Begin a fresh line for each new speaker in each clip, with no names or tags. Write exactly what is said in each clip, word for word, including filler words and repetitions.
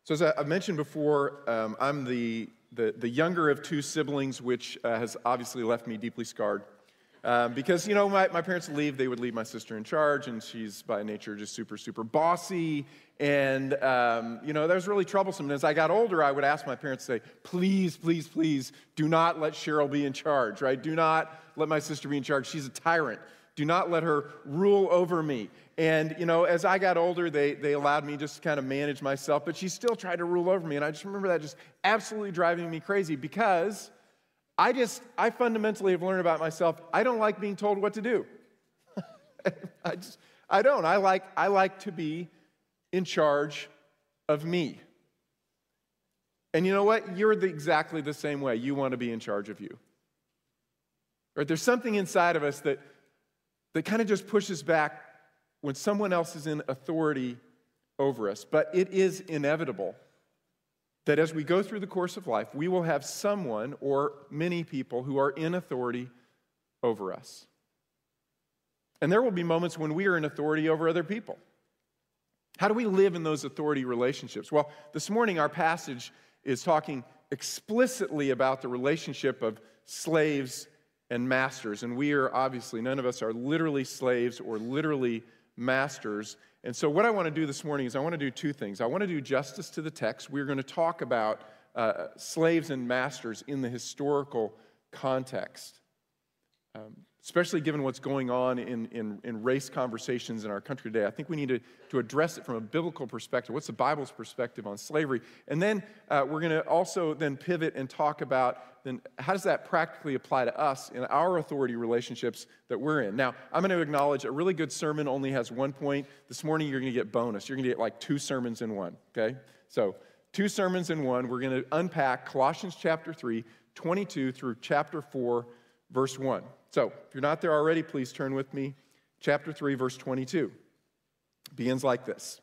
So as I I mentioned before, um, I'm the, the, the younger of two siblings, which uh, has obviously left me deeply scarred. Um, because, you know, my, my parents would leave, they would leave my sister in charge, and she's by nature just super, super bossy. And, um, you know, that was really troublesome. And as I got older, I would ask my parents to say, please, please, please, do not let Cheryl be in charge, right? Do not let my sister be in charge. She's a tyrant. Do not let her rule over me. And, you know, as I got older, they, they allowed me just to kind of manage myself, but she still tried to rule over me. And I just remember that just absolutely driving me crazy because I just, I fundamentally have learned about myself, I don't like being told what to do. I just, I don't. I like, I like to be in charge of me. And you know what? You're the, exactly the same way. You want to be in charge of you. Right? There's something inside of us that, that kind of just pushes back when someone else is in authority over us. But it is inevitable that as we go through the course of life, we will have someone or many people who are in authority over us. And there will be moments when we are in authority over other people. How do we live in those authority relationships? Well, this morning our passage is talking explicitly about the relationship of slaves and masters. And we are obviously, none of us are literally slaves or literally masters. And so what I want to do this morning is I want to do two things. I want to do justice to the text. We're going to talk about uh, slaves and masters in the historical context, um, especially given what's going on in, in, in race conversations in our country today. I think we need to, to address it from a biblical perspective. What's the Bible's perspective on slavery? And then uh, we're going to also then pivot and talk about then how does that practically apply to us in our authority relationships that we're in. Now, I'm going to acknowledge a really good sermon only has one point. This morning you're going to get bonus. You're going to get like two sermons in one, okay? So two sermons in one. We're going to unpack Colossians chapter three, twenty-two through chapter four, verse one. So, if you're not there already, please turn with me. Chapter three, verse twenty-two. It begins like this.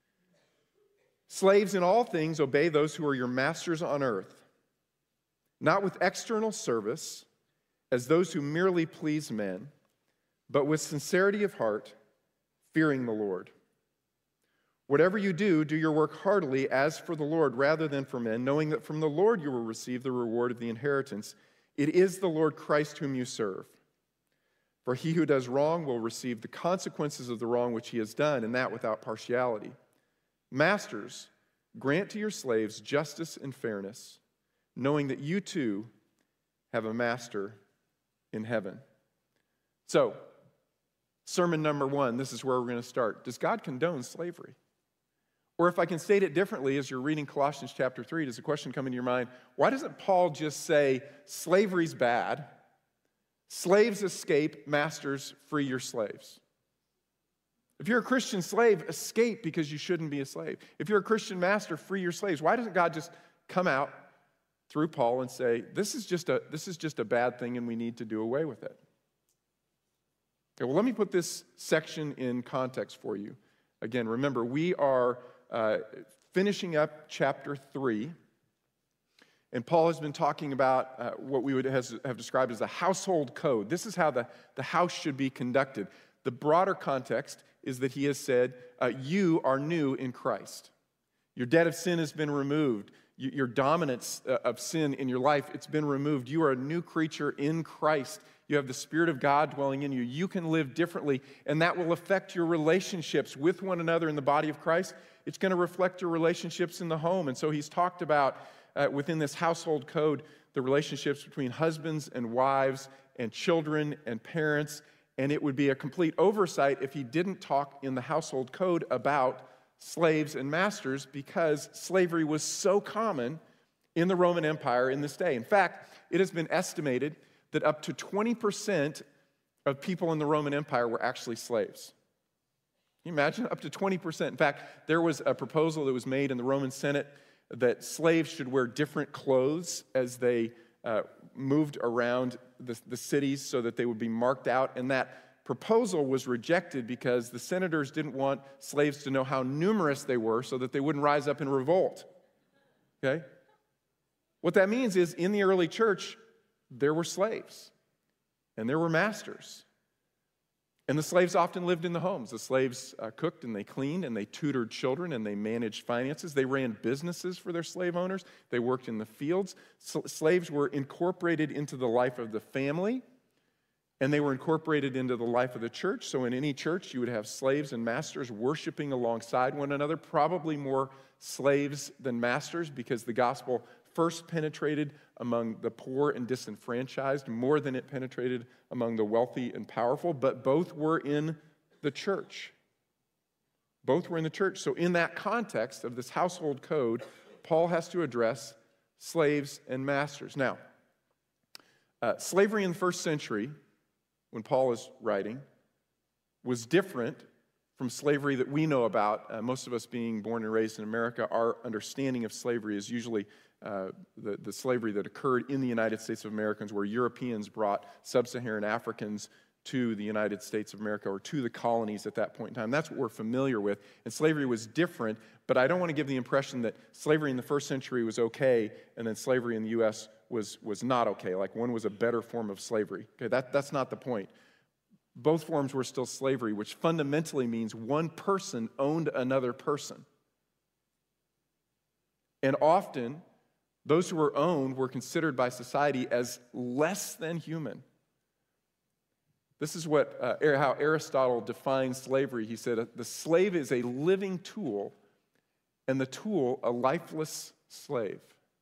Slaves, in all things, obey those who are your masters on earth, not with external service, as those who merely please men, but with sincerity of heart, fearing the Lord. Whatever you do, do your work heartily as for the Lord rather than for men, knowing that from the Lord you will receive the reward of the inheritance. It is the Lord Christ whom you serve. For he who does wrong will receive the consequences of the wrong which he has done, and that without partiality. Masters, grant to your slaves justice and fairness, knowing that you too have a master in heaven. So, sermon number one, this is where we're going to start. Does God condone slavery? Or if I can state it differently, as you're reading Colossians chapter three, does a question come into your mind? Why doesn't Paul just say, slavery's bad, slaves escape, masters free your slaves? If you're a Christian slave, escape because you shouldn't be a slave. If you're a Christian master, free your slaves. Why doesn't God just come out through Paul and say, this is just a, this is just a bad thing and we need to do away with it? Okay, well, let me put this section in context for you. Again, remember, we are uh, finishing up chapter three, and Paul has been talking about uh, what we would has, have described as a household code. This is how the, the house should be conducted. The broader context is that he has said, uh, you are new in Christ. Your debt of sin has been removed. Your dominance of sin in your life, it's been removed. You are a new creature in Christ. You have the Spirit of God dwelling in you. You can live differently, and that will affect your relationships with one another in the body of Christ. It's going to reflect your relationships in the home. And so he's talked about, uh, within this household code, the relationships between husbands and wives and children and parents. And it would be a complete oversight if he didn't talk in the household code about slaves and masters, because slavery was so common in the Roman Empire in this day. In fact, it has been estimated that up to twenty percent of people in the Roman Empire were actually slaves. Can you imagine? Up to twenty percent. In fact, there was a proposal that was made in the Roman Senate that slaves should wear different clothes as they uh, moved around the, the cities so that they would be marked out, and that proposal was rejected because the senators didn't want slaves to know how numerous they were so that they wouldn't rise up in revolt. Okay? What that means is in the early church, there were slaves and there were masters. And the slaves often lived in the homes. The slaves uh, cooked and they cleaned and they tutored children and they managed finances. They ran businesses for their slave owners. They worked in the fields. S- slaves were incorporated into the life of the family, and they were incorporated into the life of the church. So in any church, you would have slaves and masters worshiping alongside one another, probably more slaves than masters, because the gospel first penetrated among the poor and disenfranchised more than it penetrated among the wealthy and powerful, but both were in the church. Both were in the church. So in that context of this household code, Paul has to address slaves and masters. Now, uh, slavery in the first century, when Paul is writing, was different from slavery that we know about. Uh, most of us being born and raised in America, our understanding of slavery is usually uh, the, the slavery that occurred in the United States of Americans, where Europeans brought sub-Saharan Africans to the United States of America, or to the colonies at that point in time. That's what we're familiar with. And slavery was different, but I don't want to give the impression that slavery in the first century was okay, and then slavery in the U S was, was not okay, like one was a better form of slavery. Okay, that, that's not the point. Both forms were still slavery, which fundamentally means one person owned another person. And often, those who were owned were considered by society as less than human. This is what uh, how Aristotle defines slavery. He said, the slave is a living tool, and the tool a lifeless slave.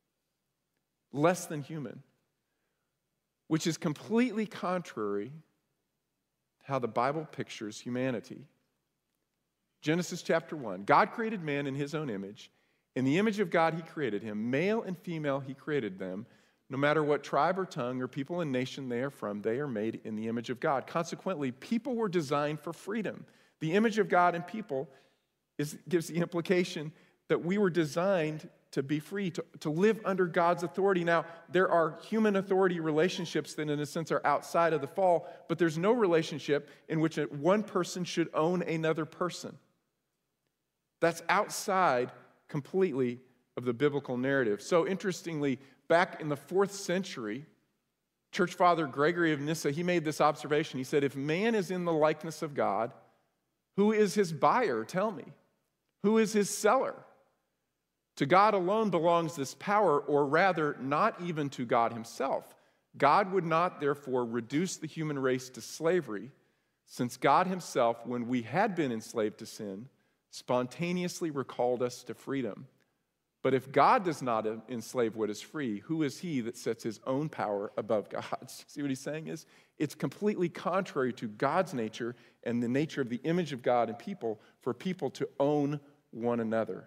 Less than human. Which is completely contrary to how the Bible pictures humanity. Genesis chapter one, God created man in his own image. In the image of God he created him. Male and female he created them. No matter what tribe or tongue or people and nation they are from, they are made in the image of God. Consequently, people were designed for freedom. The image of God in people is, gives the implication that we were designed to be free, to, to live under God's authority. Now, there are human authority relationships that in a sense are outside of the fall, but there's no relationship in which one person should own another person. That's outside completely of the biblical narrative. So interestingly, back in the fourth century, Church Father Gregory of Nyssa, he made this observation. He said, if man is in the likeness of God, who is his buyer? Tell me. Who is his seller? To God alone belongs this power, or rather, not even to God himself. God would not, therefore, reduce the human race to slavery, since God himself, when we had been enslaved to sin, spontaneously recalled us to freedom. But if God does not enslave what is free, who is he that sets his own power above God's? See what he's saying is? It's completely contrary to God's nature and the nature of the image of God in people for people to own one another.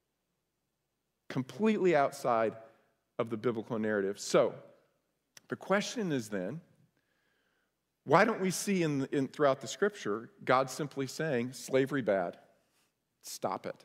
Completely outside of the biblical narrative. So, the question is then, why don't we see in, in throughout the scripture God simply saying, slavery bad, stop it?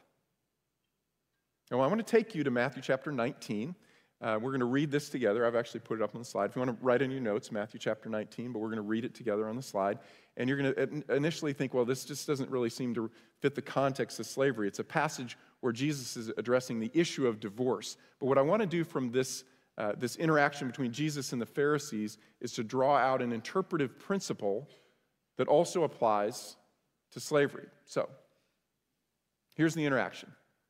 Now, I want to take you to Matthew chapter nineteen. Uh, we're going to read this together. I've actually put it up on the slide. If you want to write in your notes, Matthew chapter nineteen, but we're going to read it together on the slide. And you're going to initially think, well, this just doesn't really seem to fit the context of slavery. It's a passage where Jesus is addressing the issue of divorce. But what I want to do from this, uh, this interaction between Jesus and the Pharisees is to draw out an interpretive principle that also applies to slavery. So, here's the interaction.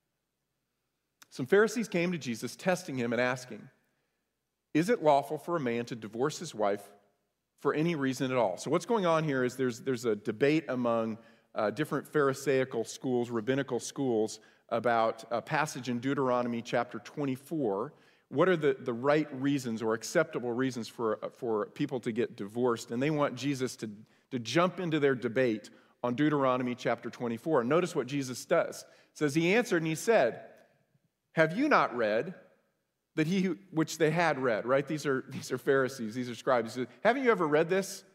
Some Pharisees came to Jesus, testing him and asking, is it lawful for a man to divorce his wife for any reason at all? So what's going on here is there's, there's a debate among uh, different Pharisaical schools, rabbinical schools, about a passage in Deuteronomy chapter twenty-four. What are the, the right reasons or acceptable reasons for, for people to get divorced? And they want Jesus to, to jump into their debate on Deuteronomy chapter twenty-four. And notice what Jesus does. It says, he answered and he said, have you not read that he, who, which they had read, right? These are, these are Pharisees, these are scribes. He said, haven't you ever read this?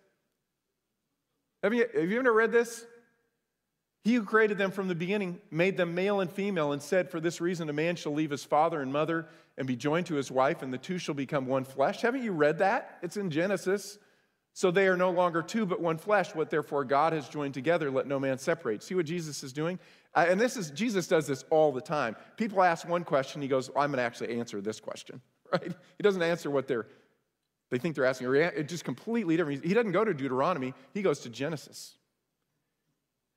Have you, have you ever read this? He who created them from the beginning made them male and female and said, for this reason a man shall leave his father and mother and be joined to his wife, and the two shall become one flesh. Haven't you read that? It's in Genesis. So they are no longer two, but one flesh. What therefore God has joined together, let no man separate. See what Jesus is doing? Uh, and this is, Jesus does this all the time. People ask one question, he goes, well, I'm going to actually answer this question, right? He doesn't answer what they're, they think they're asking. It's just completely different. He doesn't go to Deuteronomy, he goes to Genesis.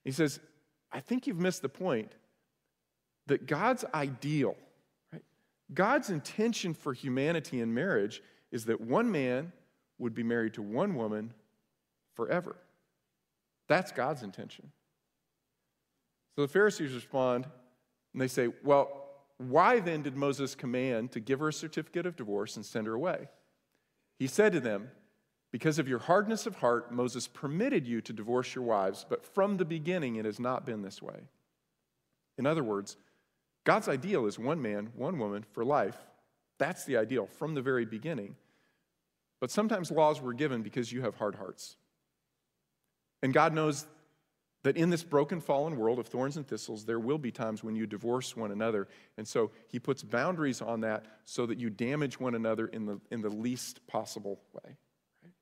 He says, I think you've missed the point that God's ideal, right? God's intention for humanity in marriage is that one man would be married to one woman forever. That's God's intention. So the Pharisees respond, and they say, well, why then did Moses command to give her a certificate of divorce and send her away? He said to them, because of your hardness of heart, Moses permitted you to divorce your wives, but from the beginning it has not been this way. In other words, God's ideal is one man, one woman for life. That's the ideal from the very beginning. But sometimes laws were given because you have hard hearts. And God knows that in this broken, fallen world of thorns and thistles, there will be times when you divorce one another. And so he puts boundaries on that so that you damage one another in the, in the least possible way. Right?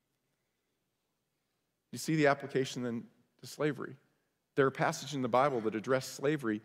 You see the application then to slavery. There are passages in the Bible that address slavery.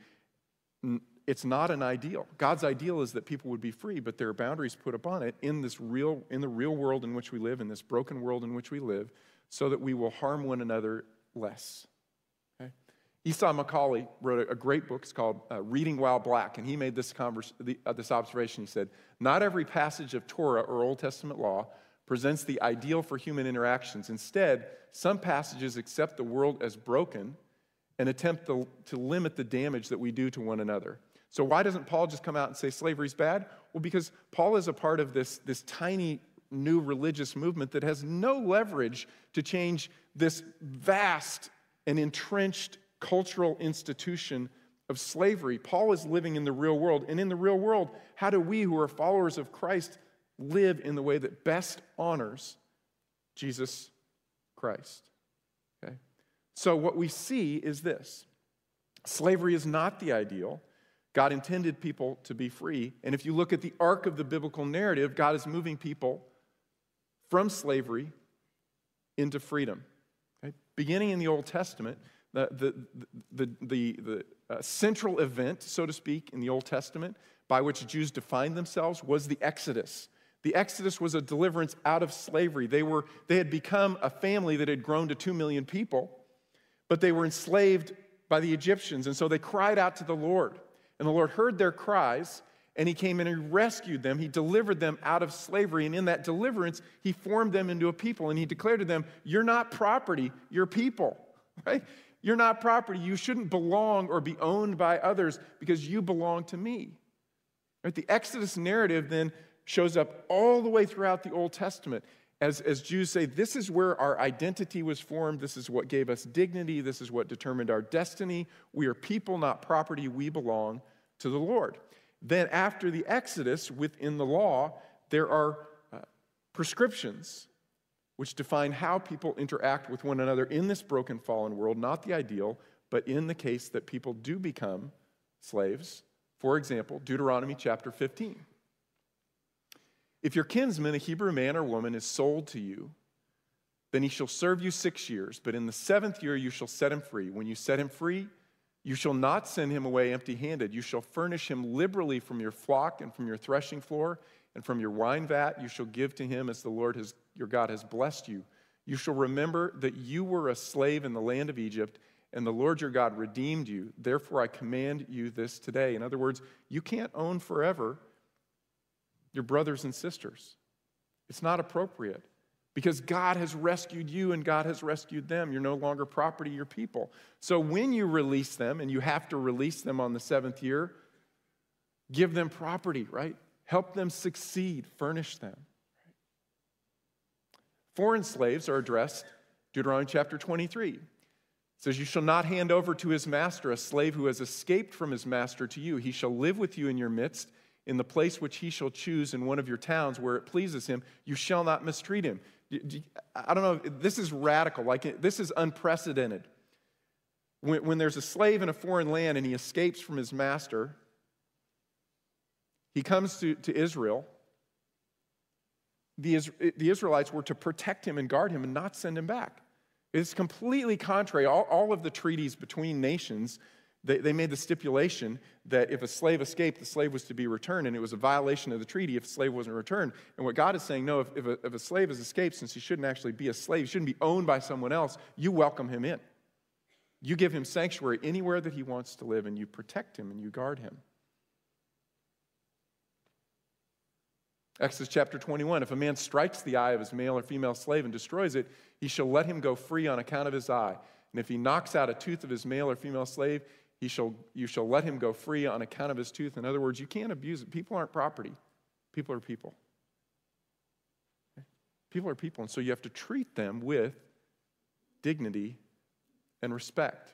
It's not an ideal. God's ideal is that people would be free, but there are boundaries put upon it in this real, in the real world in which we live, in this broken world in which we live, so that we will harm one another less. Okay? Esau McCaulley wrote a, a great book. It's called uh, Reading While Black, and he made this, converse, the, uh, this observation. He said, not every passage of Torah or Old Testament law presents the ideal for human interactions. Instead, some passages accept the world as broken and attempt to, to limit the damage that we do to one another. So why doesn't Paul just come out and say slavery's bad? Well, because Paul is a part of this, this tiny new religious movement that has no leverage to change this vast and entrenched cultural institution of slavery. Paul is living in the real world. And in the real world, how do we who are followers of Christ live in the way that best honors Jesus Christ? Okay? So what we see is this. Slavery is not the ideal. God intended people to be free. And if you look at the arc of the biblical narrative, God is moving people from slavery into freedom. Okay? Beginning in the Old Testament, the, the, the, the, the uh, central event, so to speak, in the Old Testament by which Jews defined themselves was the Exodus. The Exodus was a deliverance out of slavery. They were, they had become a family that had grown to two million people, but they were enslaved by the Egyptians, and so they cried out to the Lord. And the Lord heard their cries, and he came and he rescued them. He delivered them out of slavery, and in that deliverance, he formed them into a people, and he declared to them, you're not property, you're people, right? You're not property. You shouldn't belong or be owned by others because you belong to me. Right? The Exodus narrative then shows up all the way throughout the Old Testament. As, as Jews say, this is where our identity was formed. This is what gave us dignity. This is what determined our destiny. We are people, not property. We belong to the Lord. Then after the Exodus, within the law, there are uh, prescriptions which define how people interact with one another in this broken, fallen world, not the ideal, but in the case that people do become slaves. For example, Deuteronomy chapter fifteen. If your kinsman, a Hebrew man or woman, is sold to you, then he shall serve you six years, but in the seventh year you shall set him free. When you set him free, you shall not send him away empty-handed. You shall furnish him liberally from your flock and from your threshing floor, and from your wine vat you shall give to him as the Lord has, your God has blessed you. You shall remember that you were a slave in the land of Egypt, and the Lord your God redeemed you. Therefore I command you this today. In other words, you can't own forever your brothers and sisters. It's not appropriate because God has rescued you and God has rescued them. You're no longer property, you're people. So when you release them, and you have to release them on the seventh year, give them property, right? Help them succeed, furnish them. Foreign slaves are addressed, Deuteronomy chapter twenty-three. It says, you shall not hand over to his master a slave who has escaped from his master to you. He shall live with you in your midst, in the place which he shall choose in one of your towns where it pleases him. You shall not mistreat him. I don't know, this is radical. Like, this is unprecedented. When, when there's a slave in a foreign land and he escapes from his master, he comes to, to Israel. The, the Israelites were to protect him and guard him and not send him back. It's completely contrary. All, all of the treaties between nations, They, they made the stipulation that if a slave escaped, the slave was to be returned, and it was a violation of the treaty if the slave wasn't returned. And what God is saying, no, if, if, a, if a slave has escaped, since he shouldn't actually be a slave, he shouldn't be owned by someone else, you welcome him in. You give him sanctuary anywhere that he wants to live, and you protect him and you guard him. Exodus chapter twenty-one, if a man strikes the eye of his male or female slave and destroys it, he shall let him go free on account of his eye. And if he knocks out a tooth of his male or female slave, he shall, you shall let him go free on account of his tooth. In other words, you can't abuse it. People aren't property. People are people. People are people, and so you have to treat them with dignity and respect.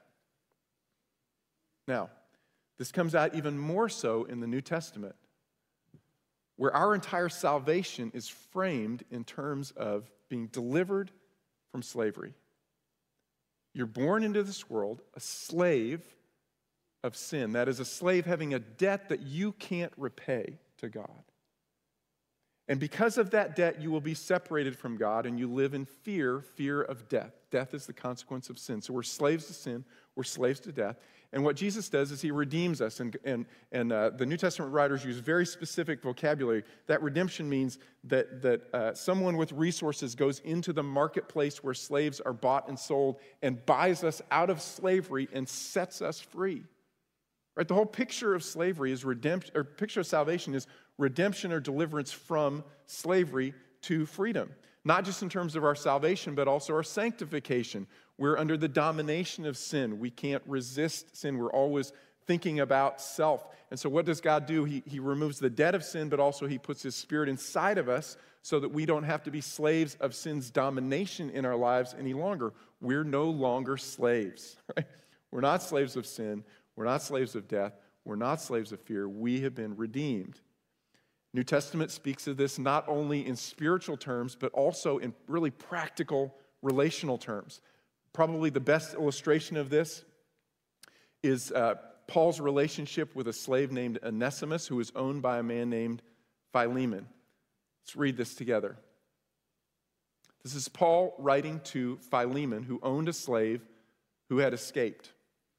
Now, this comes out even more so in the New Testament, where our entire salvation is framed in terms of being delivered from slavery. You're born into this world a slave of sin. That is, a slave having a debt that you can't repay to God. And because of that debt, you will be separated from God, and you live in fear, fear of death. Death is the consequence of sin. So we're slaves to sin, we're slaves to death. And what Jesus does is he redeems us. And, and, and uh, the New Testament writers use very specific vocabulary. That redemption means that, that uh, someone with resources goes into the marketplace where slaves are bought and sold and buys us out of slavery and sets us free. Right? The whole picture of slavery is redemption, or picture of salvation is redemption or deliverance from slavery to freedom. Not just in terms of our salvation, but also our sanctification. We're under the domination of sin. We can't resist sin. We're always thinking about self. And so what does God do? He, he removes the debt of sin, but also he puts his Spirit inside of us so that we don't have to be slaves of sin's domination in our lives any longer. We're no longer slaves. Right? We're not slaves of sin. We're not slaves of death. We're not slaves of fear. We have been redeemed. New Testament speaks of this not only in spiritual terms, but also in really practical relational terms. Probably the best illustration of this is uh, Paul's relationship with a slave named Onesimus, who was owned by a man named Philemon. Let's read this together. This is Paul writing to Philemon, who owned a slave who had escaped.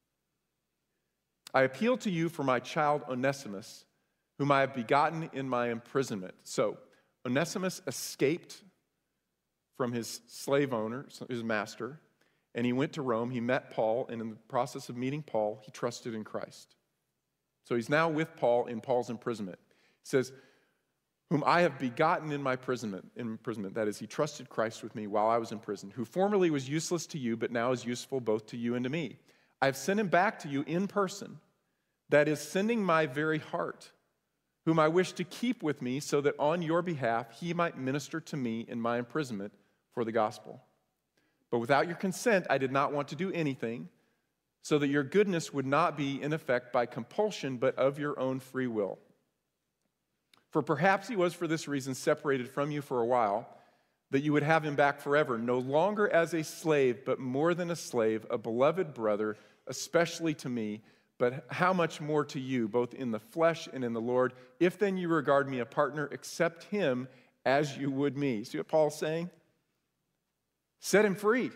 I appeal to you for my child Onesimus, whom I have begotten in my imprisonment. So, Onesimus escaped from his slave owner, his master, and he went to Rome. He met Paul, and in the process of meeting Paul, he trusted in Christ. So he's now with Paul in Paul's imprisonment. He says, whom I have begotten in my imprisonment, imprisonment. That is, he trusted Christ with me while I was in prison, who formerly was useless to you, but now is useful both to you and to me. I have sent him back to you in person, that is, sending my very heart, whom I wish to keep with me so that on your behalf he might minister to me in my imprisonment for the gospel. But without your consent, I did not want to do anything, so that your goodness would not be in effect by compulsion, but of your own free will. For perhaps he was for this reason separated from you for a while, that you would have him back forever, no longer as a slave, but more than a slave, a beloved brother, especially to me, but how much more to you, both in the flesh and in the Lord. If then you regard me a partner, accept him as you would me. See what Paul's saying? Set him free.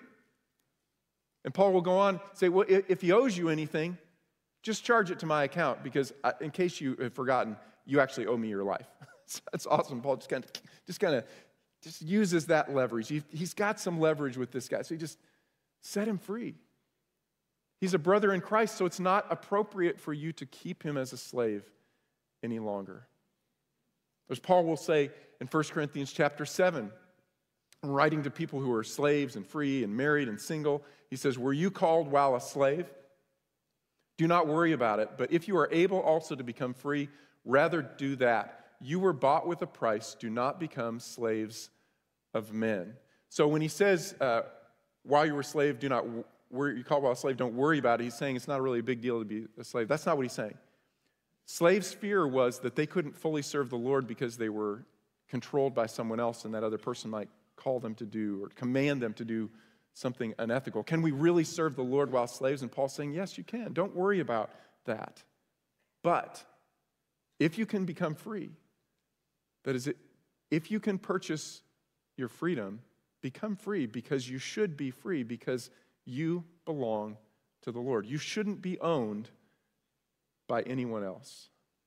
And Paul will go on and say, well, if he owes you anything, just charge it to my account, because in case you have forgotten, you actually owe me your life. That's awesome. Paul just kind of just kind of just uses that leverage. He, he's got some leverage with this guy, so he just set him free. He's a brother in Christ, so it's not appropriate for you to keep him as a slave any longer. As Paul will say in First Corinthians chapter seven, writing to people who are slaves and free and married and single, he says, were you called while a slave? Do not worry about it, but if you are able also to become free, rather do that. You were bought with a price. Do not become slaves of men. So when he says, uh, while you were a slave, do not worry, you called while a slave, don't worry about it, he's saying it's not really a big deal to be a slave. That's not what he's saying. Slaves' fear was that they couldn't fully serve the Lord because they were controlled by someone else, and that other person might call them to do or command them to do something unethical. Can we really serve the Lord while slaves? And Paul's saying, yes, you can. Don't worry about that. But if you can become free, that is, if you can purchase your freedom, become free, because you should be free, because you belong to the Lord. You shouldn't be owned by anyone else.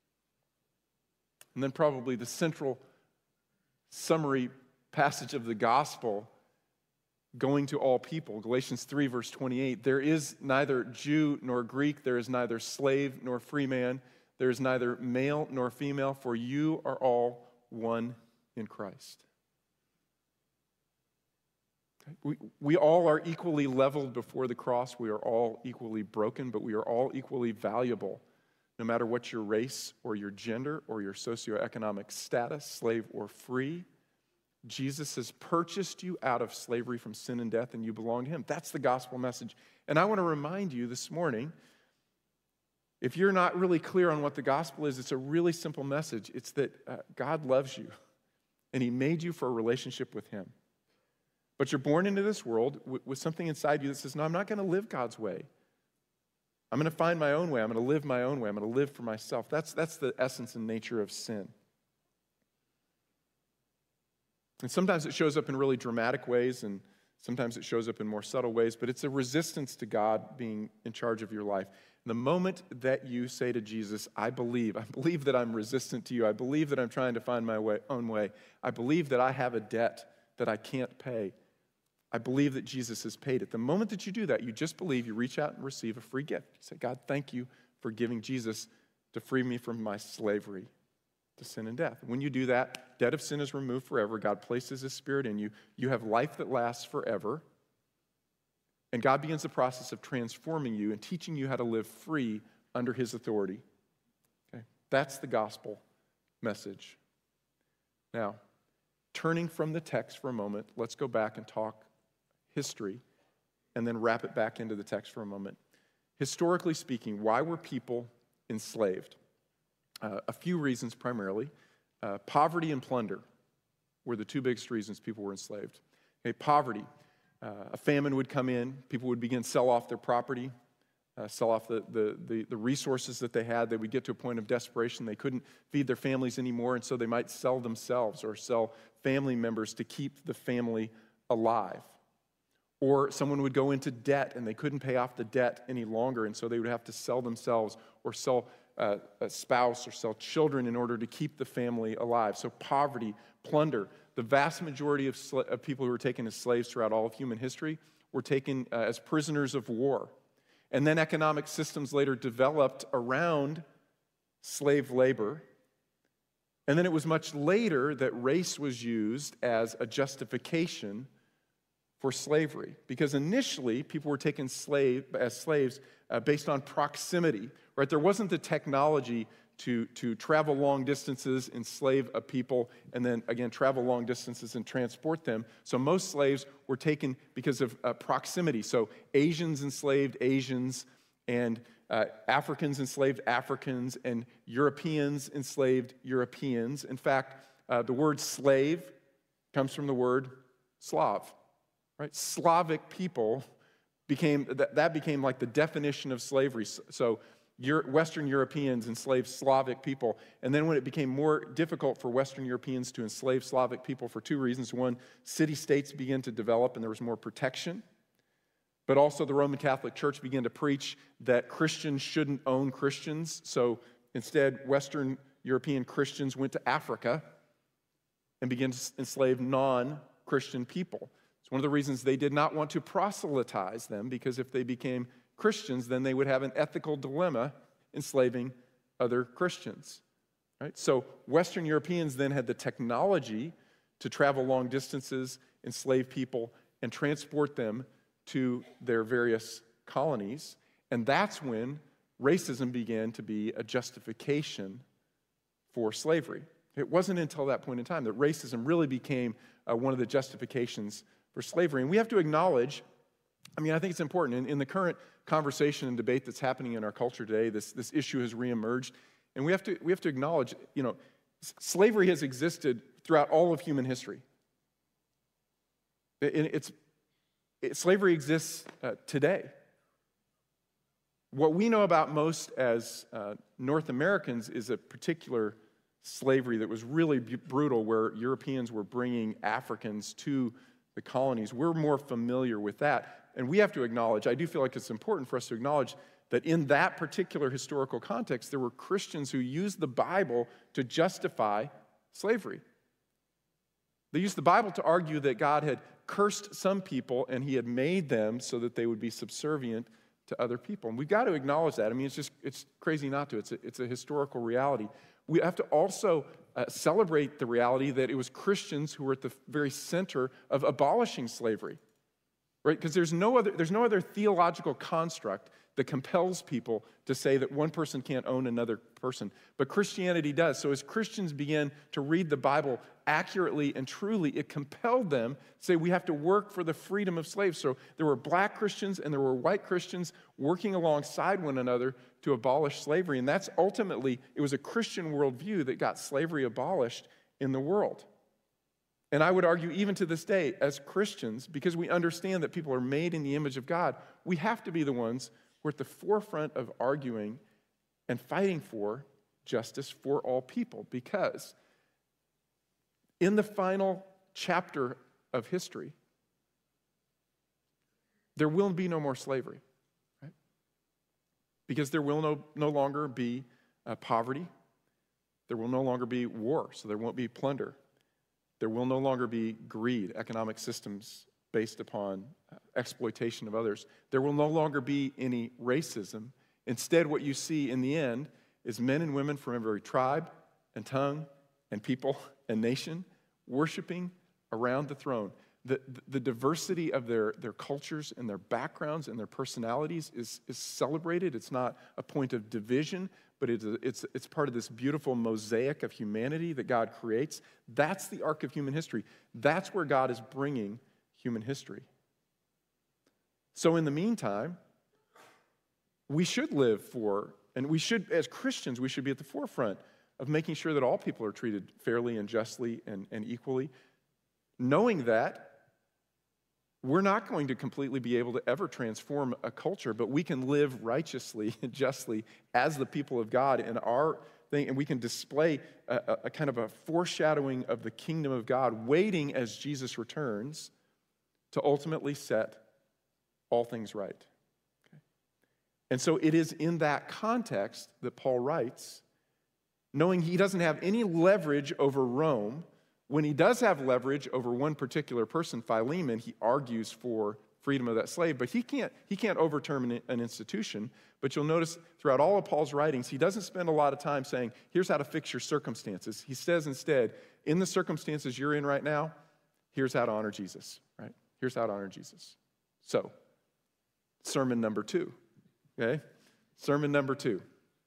And then probably the central summary passage of the gospel going to all people. Galatians three, verse twenty-eight, there is neither Jew nor Greek, there is neither slave nor free man, there is neither male nor female, for you are all one in Christ. Okay? We, we all are equally leveled before the cross. We are all equally broken, but we are all equally valuable, no matter what your race or your gender or your socioeconomic status, slave or free. Jesus has purchased you out of slavery from sin and death, and you belong to him. That's the gospel message. And I want to remind you this morning, if you're not really clear on what the gospel is, it's a really simple message. It's that uh, God loves you, and he made you for a relationship with him. But you're born into this world with, with something inside you that says, no, I'm not going to live God's way. I'm going to find my own way. I'm going to live my own way. I'm going to live for myself. That's, that's the essence and nature of sin. And sometimes it shows up in really dramatic ways, and sometimes it shows up in more subtle ways, but it's a resistance to God being in charge of your life. And the moment that you say to Jesus, I believe, I believe that I'm resistant to you, I believe that I'm trying to find my way, own way, I believe that I have a debt that I can't pay, I believe that Jesus has paid it. The moment that you do that, you just believe, you reach out and receive a free gift. You say, God, thank you for giving Jesus to free me from my slavery to sin and death. When you do that, debt of sin is removed forever. God places his Spirit in you. You have life that lasts forever. And God begins the process of transforming you and teaching you how to live free under his authority. Okay? That's the gospel message. Now, turning from the text for a moment, let's go back and talk history and then wrap it back into the text for a moment. Historically speaking, why were people enslaved? Uh, a few reasons primarily. Uh, poverty and plunder were the two biggest reasons people were enslaved. Okay, poverty. Uh, a famine would come in. People would begin to sell off their property, uh, sell off the, the, the, the resources that they had. They would get to a point of desperation. They couldn't feed their families anymore, and so they might sell themselves or sell family members to keep the family alive. Or someone would go into debt, and they couldn't pay off the debt any longer, and so they would have to sell themselves or sell Uh, a spouse or sell children in order to keep the family alive. So poverty, plunder. The vast majority of, sl- of people who were taken as slaves throughout all of human history were taken uh, as prisoners of war. And then economic systems later developed around slave labor. And then it was much later that race was used as a justification for slavery. Because initially, people were taken slave, as slaves uh, based on proximity. Right? There wasn't the technology to, to travel long distances, enslave a people, and then, again, travel long distances and transport them. So most slaves were taken because of uh, proximity. So Asians enslaved Asians, and uh, Africans enslaved Africans, and Europeans enslaved Europeans. In fact, uh, the word slave comes from the word Slav. Right? Slavic people became, that, that became like the definition of slavery. So Western Europeans enslaved Slavic people. And then when it became more difficult for Western Europeans to enslave Slavic people for two reasons. One, city-states began to develop and there was more protection. But also the Roman Catholic Church began to preach that Christians shouldn't own Christians. So instead, Western European Christians went to Africa and began to enslave non-Christian people. It's one of the reasons they did not want to proselytize them, because if they became Christians, then they would have an ethical dilemma enslaving other Christians. Right? So Western Europeans then had the technology to travel long distances, enslave people, and transport them to their various colonies. And that's when racism began to be a justification for slavery. It wasn't until that point in time that racism really became uh, one of the justifications for slavery. And we have to acknowledge, I mean, I think it's important. In, in the current conversation and debate that's happening in our culture today, this, this issue has reemerged. And we have to we have to acknowledge, you know, slavery has existed throughout all of human history. It, it's, it, slavery exists uh, today. What we know about most as uh, North Americans is a particular slavery that was really b- brutal, where Europeans were bringing Africans to the colonies. We're more familiar with that. And we have to acknowledge, I do feel like it's important for us to acknowledge that in that particular historical context, there were Christians who used the Bible to justify slavery. They used the Bible to argue that God had cursed some people, and he had made them so that they would be subservient to other people. And we've got to acknowledge that. I mean, it's just, it's crazy not to. It's a, it's a historical reality. We have to also uh, celebrate the reality that it was Christians who were at the very center of abolishing slavery, right? Because there's no other, there's no other theological construct that compels people to say that one person can't own another person. But Christianity does. So as Christians began to read the Bible accurately and truly, it compelled them to say we have to work for the freedom of slaves. So there were black Christians and there were white Christians working alongside one another to abolish slavery. And that's ultimately, it was a Christian worldview that got slavery abolished in the world. And I would argue even to this day, as Christians, because we understand that people are made in the image of God, we have to be the ones we're at the forefront of arguing and fighting for justice for all people, because in the final chapter of history, there will be no more slavery, right? Because there will no, no longer be uh, poverty. There will no longer be war, so there won't be plunder. There will no longer be greed, economic systems based upon uh, exploitation of others. There will no longer be any racism. Instead, what you see in the end is men and women from every tribe and tongue and people and nation worshiping around the throne. The, the diversity of their, their cultures and their backgrounds and their personalities is, is celebrated. It's not a point of division, but it's, a, it's, it's part of this beautiful mosaic of humanity that God creates. That's the arc of human history. That's where God is bringing human history. So in the meantime, we should live for, and we should, as Christians, we should be at the forefront of making sure that all people are treated fairly and justly and, and equally, knowing that we're not going to completely be able to ever transform a culture, but we can live righteously and justly as the people of God in our thing, and we can display a, a, a kind of a foreshadowing of the kingdom of God, waiting as Jesus returns to ultimately set all things right. Okay? And so it is in that context that Paul writes, knowing he doesn't have any leverage over Rome. When he does have leverage over one particular person, Philemon, he argues for freedom of that slave, but he can't, he can't overturn an institution. But you'll notice throughout all of Paul's writings, he doesn't spend a lot of time saying, here's how to fix your circumstances. He says instead, in the circumstances you're in right now, here's how to honor Jesus, right? Here's how to honor Jesus. So, sermon number two, okay? Sermon number two.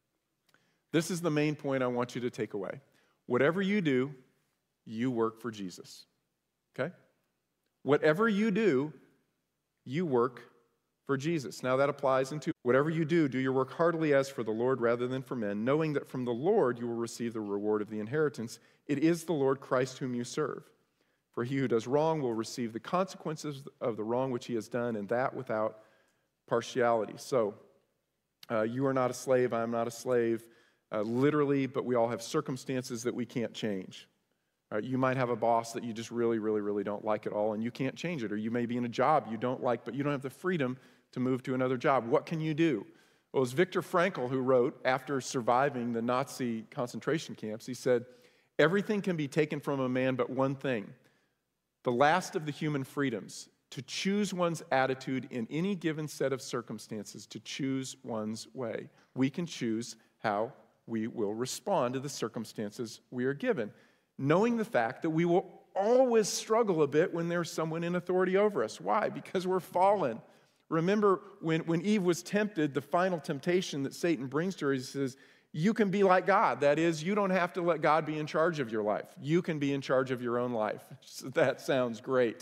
This is the main point I want you to take away. Whatever you do, you work for Jesus, okay? Whatever you do, you work for Jesus. Now that applies into whatever you do, do your work heartily as for the Lord rather than for men, knowing that from the Lord you will receive the reward of the inheritance. It is the Lord Christ whom you serve. For he who does wrong will receive the consequences of the wrong which he has done, and that without partiality. So, uh, you are not a slave, I am not a slave, uh, literally, but we all have circumstances that we can't change. Right? You might have a boss that you just really, really, really don't like at all, and you can't change it. Or you may be in a job you don't like, but you don't have the freedom to move to another job. What can you do? Well, it was Viktor Frankl who wrote, after surviving the Nazi concentration camps, he said, everything can be taken from a man but one thing, the last of the human freedoms, to choose one's attitude in any given set of circumstances, to choose one's way. We can choose how we will respond to the circumstances we are given, knowing the fact that we will always struggle a bit when there's someone in authority over us. Why? Because we're fallen. Remember when, when Eve was tempted, the final temptation that Satan brings to her, he says, you can be like God. That is, you don't have to let God be in charge of your life. You can be in charge of your own life. So that sounds great.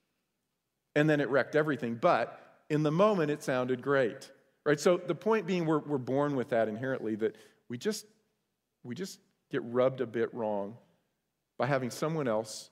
And then it wrecked everything. But in the moment, it sounded great. Right? So the point being, we're, we're born with that inherently, that we just, we just get rubbed a bit wrong by having someone else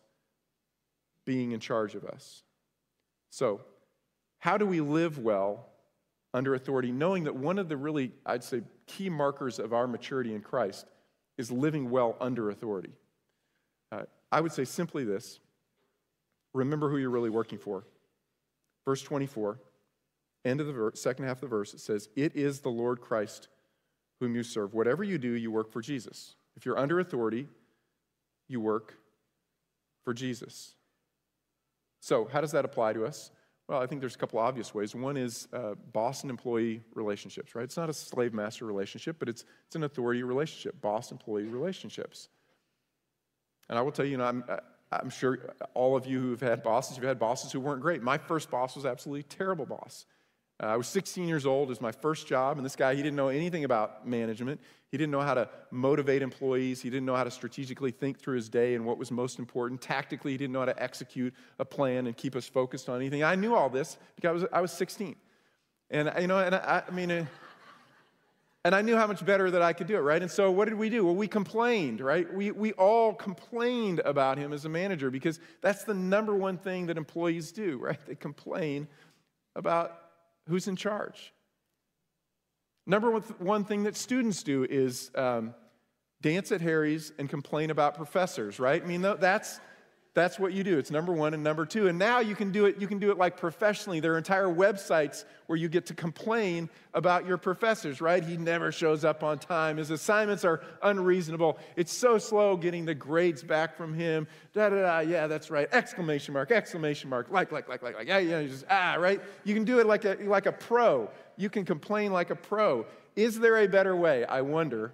being in charge of us. So, how do we live well under authority, knowing that one of the really, I'd say, key markers of our maturity in Christ is living well under authority? Uh, I would say simply this. Remember who you're really working for. Verse twenty-four, end of the verse, second half of the verse, it says, it is the Lord Christ whom you serve. Whatever you do, you work for Jesus. If you're under authority, you work for Jesus. So how does that apply to us? Well, I think there's a couple obvious ways. One is uh, boss and employee relationships, right? It's not a slave-master relationship, but it's, it's an authority relationship, boss-employee relationships. And I will tell you, you know, I'm, I'm sure all of you who've had bosses, you've had bosses who weren't great. My first boss was absolutely a terrible boss. Uh, I was sixteen years old. It was my first job, and this guy, he didn't know anything about management. He didn't know how to motivate employees. He didn't know how to strategically think through his day and what was most important. Tactically, he didn't know how to execute a plan and keep us focused on anything. I knew all this because I was, I was sixteen. And, you know, and I, I mean, uh, and I knew how much better that I could do it, right? And so what did we do? Well, we complained, right? We, we all complained about him as a manager because that's the number one thing that employees do, right? They complain about who's in charge. Number one, one thing that students do is um, dance at Harry's and complain about professors, right? I mean, that's, that's what you do. It's number one and number two. And now you can do it, you can do it like professionally. There are entire websites where you get to complain about your professors, right? He never shows up on time. His assignments are unreasonable. It's so slow getting the grades back from him. Da, da, da, yeah, that's right. Exclamation mark, exclamation mark, like, like, like, like, like, yeah, yeah, just, ah, right? You can do it like a, like a pro. You can complain like a pro. Is there a better way, I wonder,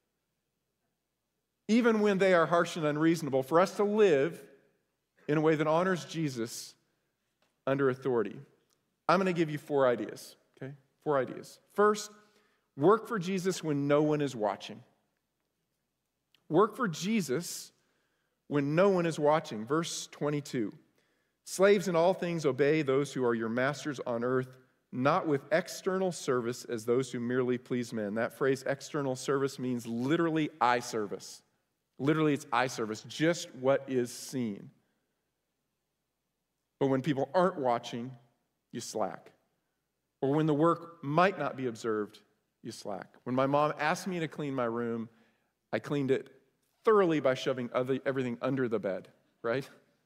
even when they are harsh and unreasonable, for us to live in a way that honors Jesus under authority? I'm going to give you four ideas, okay? Four ideas. First, work for Jesus when no one is watching. Work for Jesus when no one is watching. Verse twenty-two, slaves in all things obey those who are your masters on earth, not with external service as those who merely please men. That phrase, external service, means literally eye service. Literally, it's eye service, just what is seen. But when people aren't watching, you slack. Or when the work might not be observed, you slack. When my mom asked me to clean my room, I cleaned it thoroughly by shoving other, everything under the bed, right?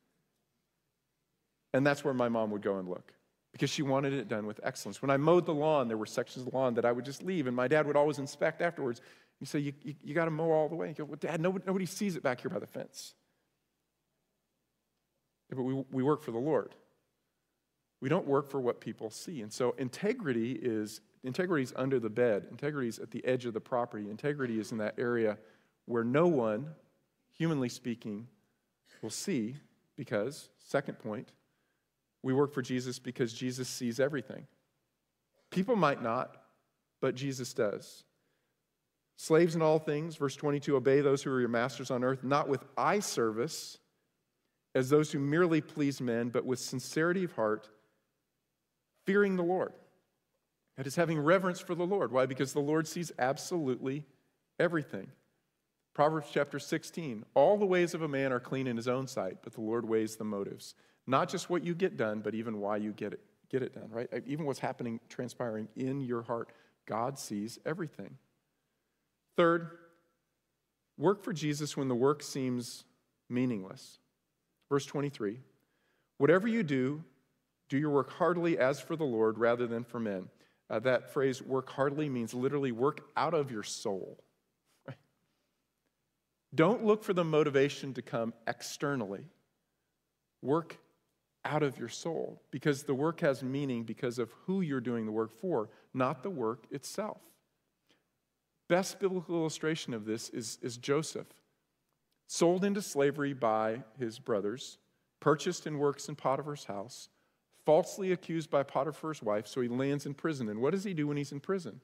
And that's where my mom would go and look, because she wanted it done with excellence. When I mowed the lawn, there were sections of the lawn that I would just leave, and my dad would always inspect afterwards. He'd say, you, you, you got to mow all the way. He'd go, well, Dad, nobody, nobody sees it back here by the fence. Yeah, but we, we work for the Lord. We don't work for what people see. And so integrity is, integrity is under the bed. Integrity is at the edge of the property. Integrity is in that area where no one, humanly speaking, will see, because, second point, we work for Jesus because Jesus sees everything. People might not, but Jesus does. Slaves in all things, verse twenty-two, obey those who are your masters on earth, not with eye service, as those who merely please men, but with sincerity of heart, fearing the Lord. That is, having reverence for the Lord. Why? Because the Lord sees absolutely everything. Proverbs chapter sixteen, all the ways of a man are clean in his own sight, but the Lord weighs the motives. Not just what you get done, but even why you get it, get it done, right? Even what's happening, transpiring in your heart. God sees everything. Third, work for Jesus when the work seems meaningless. Verse twenty-three, whatever you do, do your work heartily as for the Lord rather than for men. Uh, that phrase, work heartily, means literally work out of your soul. Right? Don't look for the motivation to come externally. Work out of your soul, because the work has meaning because of who you're doing the work for, not the work itself. Best biblical illustration of this is, is Joseph, sold into slavery by his brothers, purchased and works in Potiphar's house, falsely accused by Potiphar's wife, so he lands in prison. And what does he do when he's in prison?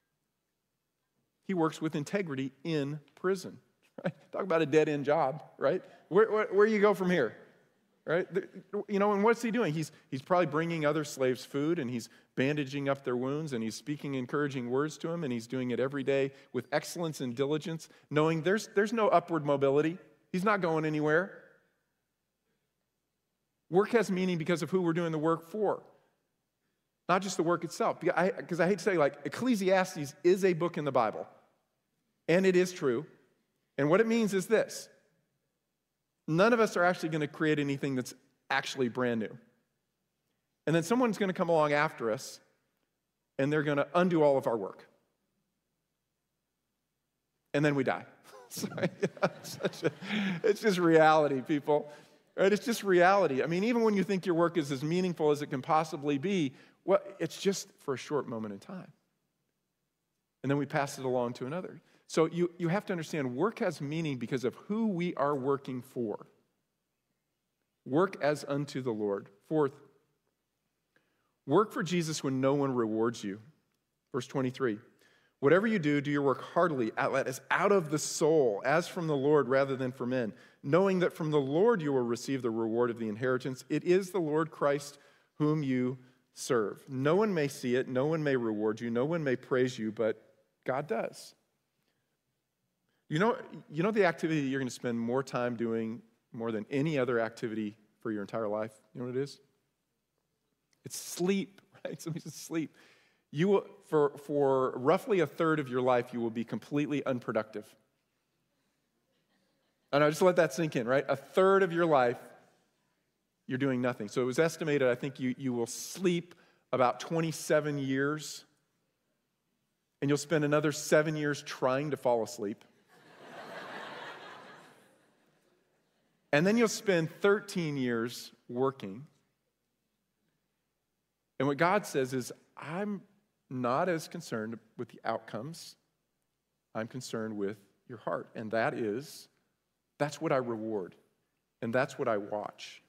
He works with integrity in prison. Right? Talk about a dead-end job, right? Where, where, where do you go from here? Right? You know, and what's he doing? He's, he's probably bringing other slaves food, and he's bandaging up their wounds, and he's speaking encouraging words to them, and he's doing it every day with excellence and diligence, knowing there's, there's no upward mobility. He's not going anywhere. Work has meaning because of who we're doing the work for, not just the work itself. Because I, because I hate to say, like, Ecclesiastes is a book in the Bible, and it is true. And what it means is this: none of us are actually going to create anything that's actually brand new. And then someone's going to come along after us, and they're going to undo all of our work. And then we die. Sorry, it's, such a, it's just reality, people. Right? It's just reality. I mean, even when you think your work is as meaningful as it can possibly be, well, it's just for a short moment in time. And then we pass it along to another. So you, you have to understand, work has meaning because of who we are working for. Work as unto the Lord. Fourth, work for Jesus when no one rewards you. Verse twenty-three. Whatever you do, do your work heartily, as out of the soul, as from the Lord rather than for men, knowing that from the Lord you will receive the reward of the inheritance. It is the Lord Christ whom you serve. No one may see it, no one may reward you, no one may praise you, but God does. You know, you know the activity that you're going to spend more time doing more than any other activity for your entire life? You know what it is? It's sleep, right? Somebody says sleep. You will, for, for roughly a third of your life, you will be completely unproductive. And I just let that sink in, right? A third of your life, you're doing nothing. So it was estimated, I think you, you will sleep about twenty-seven years, and you'll spend another seven years trying to fall asleep. And then you'll spend thirteen years working. And what God says is, I'm not as concerned with the outcomes. I'm concerned with your heart. And that is, that's what I reward. And that's what I watch.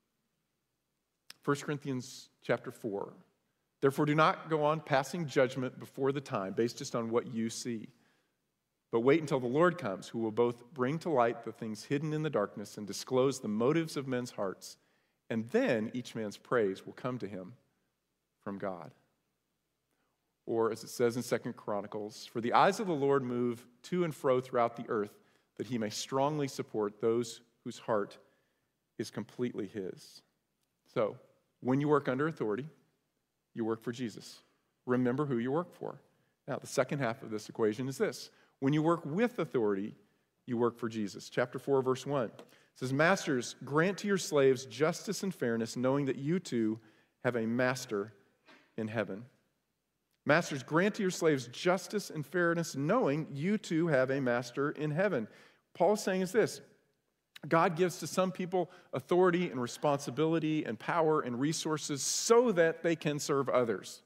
First Corinthians chapter four. Therefore, do not go on passing judgment before the time, based just on what you see. But wait until the Lord comes, who will both bring to light the things hidden in the darkness and disclose the motives of men's hearts. And then each man's praise will come to him from God. Or as it says in Second Chronicles, for the eyes of the Lord move to and fro throughout the earth, that he may strongly support those whose heart is completely his. So, when you work under authority, you work for Jesus. Remember who you work for. Now, the second half of this equation is this. When you work with authority, you work for Jesus. Chapter four, verse one. It says, Masters, grant to your slaves justice and fairness, knowing that you too have a master in heaven. Masters, grant to your slaves justice and fairness, knowing you too have a master in heaven. Paul's saying is this. God gives to some people authority and responsibility and power and resources so that they can serve others.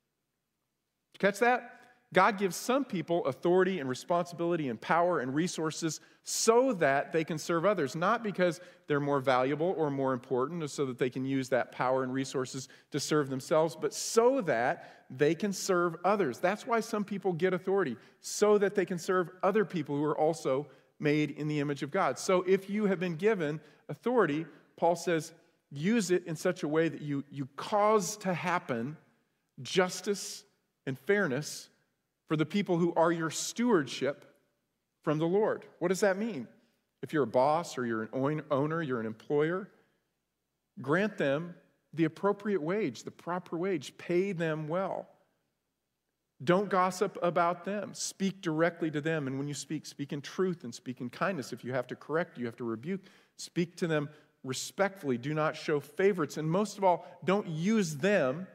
Did you catch that? God gives some people authority and responsibility and power and resources so that they can serve others, not because they're more valuable or more important or so that they can use that power and resources to serve themselves, but so that they can serve others. That's why some people get authority, so that they can serve other people who are also made in the image of God. So if you have been given authority, Paul says, use it in such a way that you, you cause to happen justice and fairness for the people who are your stewardship from the Lord. What does that mean? If you're a boss or you're an owner, you're an employer, grant them the appropriate wage, the proper wage. Pay them well. Don't gossip about them. Speak directly to them. And when you speak, speak in truth and speak in kindness. If you have to correct, you have to rebuke. Speak to them respectfully. Do not show favorites. And most of all, don't use them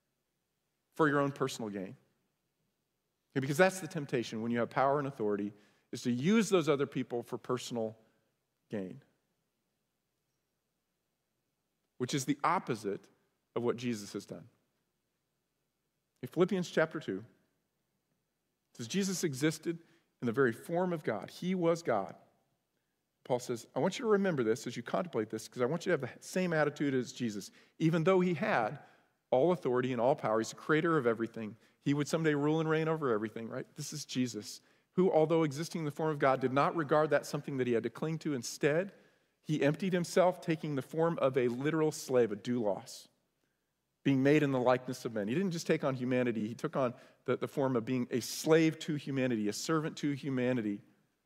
for your own personal gain. Okay, because that's the temptation when you have power and authority, is to use those other people for personal gain. Which is the opposite of what Jesus has done. In Philippians chapter two, it says Jesus existed in the very form of God. He was God. Paul says, I want you to remember this as you contemplate this, because I want you to have the same attitude as Jesus. Even though he had all authority and all power, he's the creator of everything. He would someday rule and reign over everything, right? This is Jesus, who, although existing in the form of God, did not regard that something that he had to cling to. Instead, he emptied himself, taking the form of a literal slave, a doulos, being made in the likeness of men. He didn't just take on humanity. He took on the, the form of being a slave to humanity, a servant to humanity,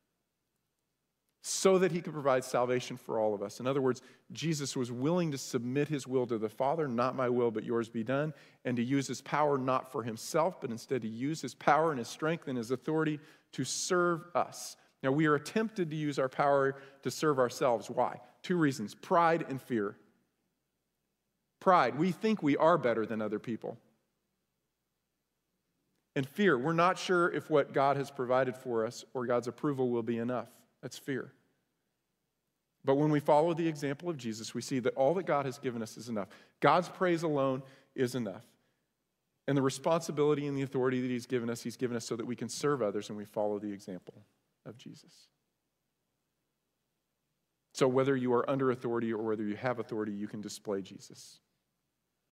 so that he could provide salvation for all of us. In other words, Jesus was willing to submit his will to the Father, not my will, but yours be done, and to use his power not for himself, but instead to use his power and his strength and his authority to serve us. Now, we are tempted to use our power to serve ourselves. Why? Two reasons: pride and fear. Pride, we think we are better than other people. And fear, we're not sure if what God has provided for us or God's approval will be enough. That's fear. But when we follow the example of Jesus, we see that all that God has given us is enough. God's praise alone is enough. And the responsibility and the authority that he's given us, he's given us so that we can serve others and we follow the example of Jesus. So whether you are under authority or whether you have authority, you can display Jesus.